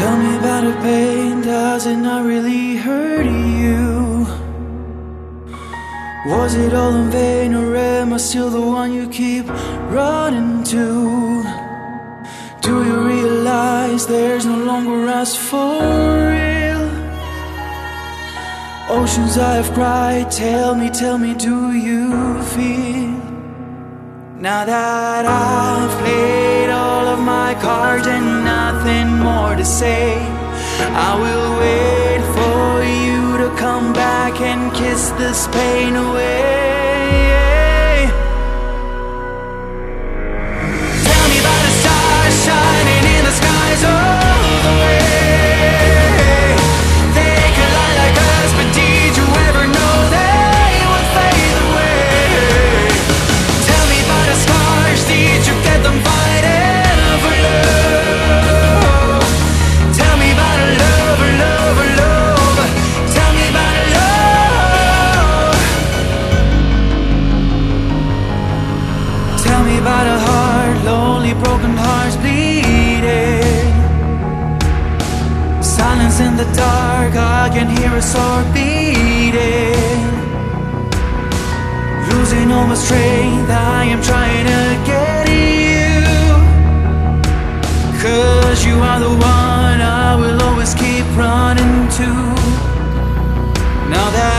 Tell me about the pain, does it not really hurt you? Was it all in vain, or am I still the one you keep running to? Do you realize there's no longer us for real? Oceans I have cried, tell me, do you feel? Now that I've played all of my cards and nothing more to say, I will wait for you to come back and kiss this pain away. Tell me about the stars shining in the skies all the way. They could lie like us, but did you ever know they would fade away? Tell me about the scars, did you get them fighting for love? Tell me about a love, love, love. Tell me about a love. Tell me about a heart, lonely, broken hearts bleeding. Silence in the dark, I can hear a heart beating. Losing all my strength, I am trying to get you. 'Cause you are the one I will always keep running to. Now that